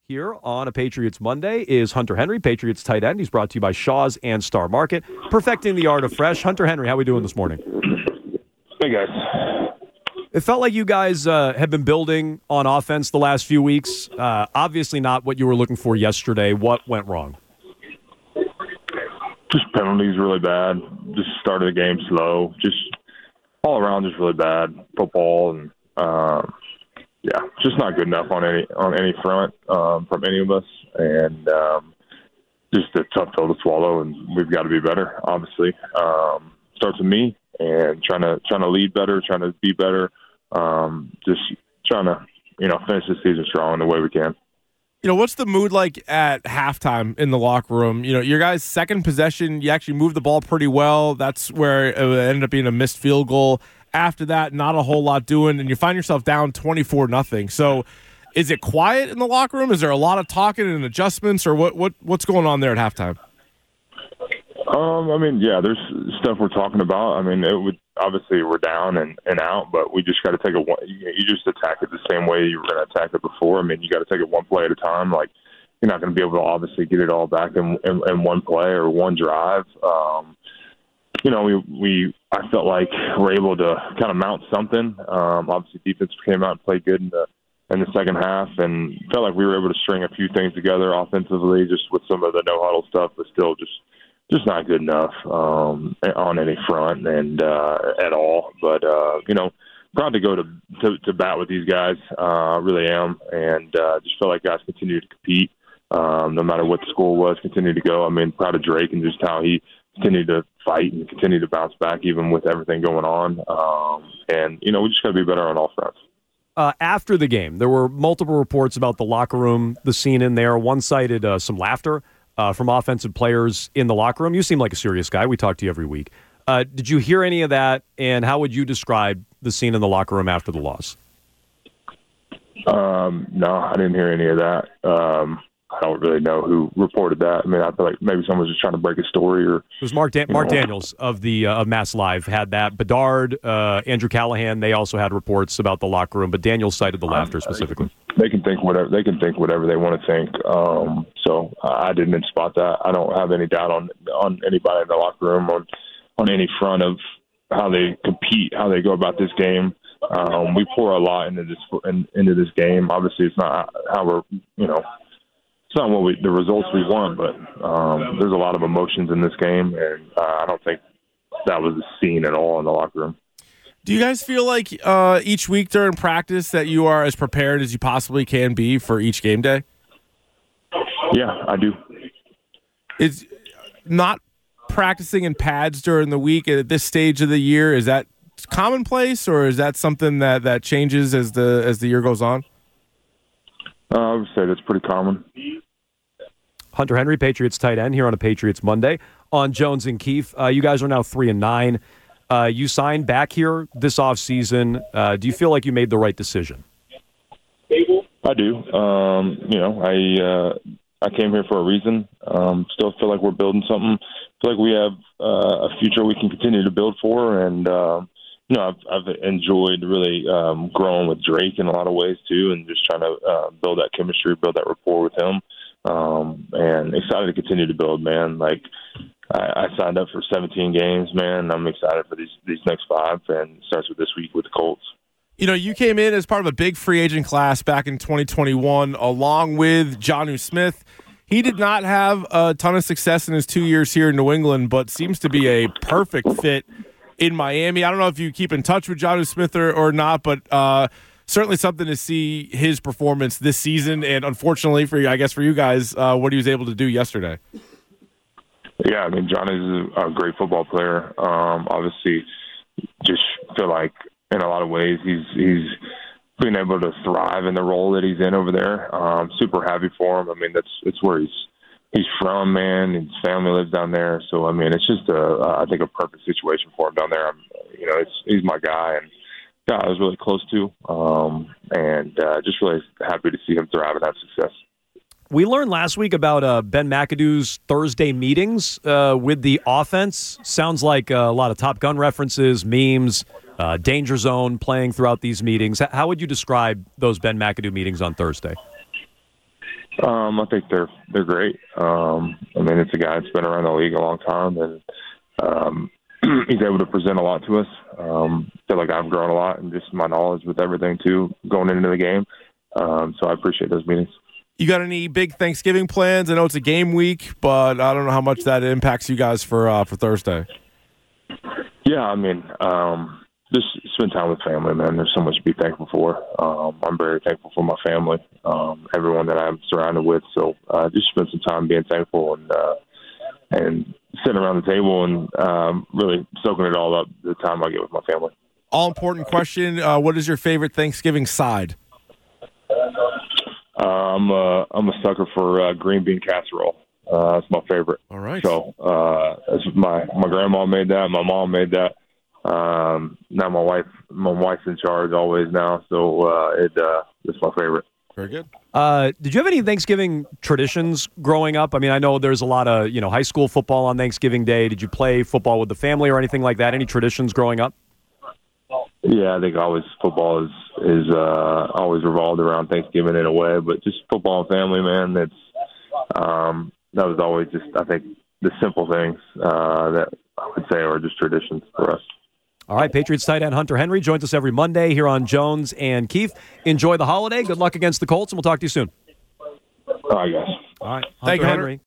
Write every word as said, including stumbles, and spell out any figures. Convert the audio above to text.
Here on a Patriots Monday is Hunter Henry, Patriots tight end. He's brought to you by Shaw's and Star Market, perfecting the art of fresh. Hunter Henry, how are we doing this morning? Hey, guys. It felt like you guys uh, have been building on offense the last few weeks. Uh, obviously not what you were looking for yesterday. What went wrong? Just penalties really bad. Just started the game slow. Just all around just really bad. Football and um, yeah, just not good enough on any on any front um, from any of us. And um, just a tough pill to swallow. And we've got to be better. Obviously, um, starts with me and trying to trying to lead better, trying to be better. Um, just trying to you know finish the season strong in the way we can. You know, what's the mood like at halftime in the locker room? You know, your guys' second possession, you actually moved the ball pretty well. That's where it ended up being a missed field goal. After that, not a whole lot doing, and you find yourself down twenty-four nothing. So is it quiet in the locker room? Is there a lot of talking and adjustments, or what, what what's going on there at halftime? Um, I mean, yeah, there's stuff we're talking about. I mean, it would obviously we're down and, and out, but we just got to take a one. You, you just attack it the same way you were going to attack it before. I mean, you got to take it one play at a time. Like you're not going to be able to obviously get it all back in, in, in one play or one drive. Um, you know, we we I felt like we're able to kind of mount something. Um, obviously, defense came out and played good in the in the second half, and felt like we were able to string a few things together offensively, just with some of the no huddle stuff, but still just. Just not good enough um, on any front and uh, at all. But, uh, you know, proud to go to, to, to bat with these guys. Uh, I really am. And uh, just feel like guys continue to compete um, no matter what the score was, continue to go. I mean, proud of Drake and just how he continued to fight and continue to bounce back even with everything going on. Um, and, you know, we just got to be better on all fronts. Uh, after the game, there were multiple reports about the locker room, the scene in there. One cited uh, some laughter. Uh, from offensive players in the locker room. You seem like a serious guy. We talk to you every week. Uh, did you hear any of that, and how would you describe the scene in the locker room after the loss? Um, no, I didn't hear any of that. Um, I don't really know who reported that. I mean, I feel like maybe someone was just trying to break a story. Or It was Mark Dan- Mark know. Daniels of the uh, of Mass Live had that. Bedard, uh, Andrew Callahan, they also had reports about the locker room, but Daniels cited the laughter specifically. They can think whatever they can think whatever they want to think. Um, so I didn't spot that. I don't have any doubt on on anybody in the locker room on on any front of how they compete, how they go about this game. Um, we pour a lot into this in, into this game. Obviously, it's not how we're you know it's not what we the results we want, but um, there's a lot of emotions in this game, and uh, I don't think that was the scene at all in the locker room. Do you guys feel like uh, each week during practice that you are as prepared as you possibly can be for each game day? Yeah, I do. Is not practicing in pads during the week at this stage of the year, is that commonplace, or is that something that, that changes as the as the year goes on? Uh, I would say that's pretty common. Hunter Henry, Patriots tight end, here on a Patriots Monday on Jones and Keefe. Uh, you guys are now three and nine. Uh, you signed back here this offseason. Uh, do you feel like you made the right decision? I do. Um, you know, I uh, I came here for a reason. Um, still feel like we're building something. Feel like we have uh, a future we can continue to build for. And, uh, you know, I've, I've enjoyed really um, growing with Drake in a lot of ways, too, and just trying to uh, build that chemistry, build that rapport with him. Um, and excited to continue to build, man. Like, I, I signed up for seventeen games, man. I'm excited for these these next five, and it starts with this week with the Colts. You know, you came in as part of a big free agent class back in twenty twenty-one, along with Jonnu Smith. He did not have a ton of success in his two years here in New England, but seems to be a perfect fit in Miami. I don't know if you keep in touch with Jonnu Smith or, or not, but uh, certainly something to see his performance this season. And unfortunately for you, I guess for you guys, uh, what he was able to do yesterday. Yeah, I mean, John is a great football player. Um, obviously, just feel like in a lot of ways he's he's being able to thrive in the role that he's in over there. Um, super happy for him. I mean, that's it's where he's he's from, man. His family lives down there, so I mean, it's just a I think a perfect situation for him down there. I'm, you know, it's he's my guy, and yeah, I was really close to, um, and uh, just really happy to see him thrive and have success. We learned last week about uh, Ben McAdoo's Thursday meetings uh, with the offense. Sounds like uh, a lot of Top Gun references, memes, uh, Danger Zone playing throughout these meetings. How would you describe those Ben McAdoo meetings on Thursday? Um, I think they're they're great. Um, I mean, it's a guy that's been around the league a long time, and um, he's able to present a lot to us. Um, I feel like I've grown a lot in just my knowledge with everything too going into the game. Um, so I appreciate those meetings. You got any big Thanksgiving plans? I know it's a game week, but I don't know how much that impacts you guys for uh, for Thursday. Yeah, I mean, um, just spend time with family, man. There's so much to be thankful for. Um, I'm very thankful for my family, um, everyone that I'm surrounded with. So uh, just spend some time being thankful and uh, and sitting around the table and um, really soaking it all up the time I get with my family. All important question. Uh, what is your favorite Thanksgiving side? Uh, I'm, a, I'm a sucker for uh, green bean casserole. Uh, that's my favorite. All right. So uh, that's my my grandma made that. My mom made that. Um, now my wife, my wife's in charge always now. So uh, it uh, it's my favorite. Very good. Uh, did you have any Thanksgiving traditions growing up? I mean, I know there's a lot of you know high school football on Thanksgiving Day. Did you play football with the family or anything like that? Any traditions growing up? Yeah, I think always football is is uh, always revolved around Thanksgiving in a way, but just football and family, man. That's um, that was always just I think the simple things uh, that I would say are just traditions for us. All right, Patriots tight end Hunter Henry joins us every Monday here on Jones and Keefe. Enjoy the holiday. Good luck against the Colts, and we'll talk to you soon. All right, guys. All right, Thank you, Hunter. Henry.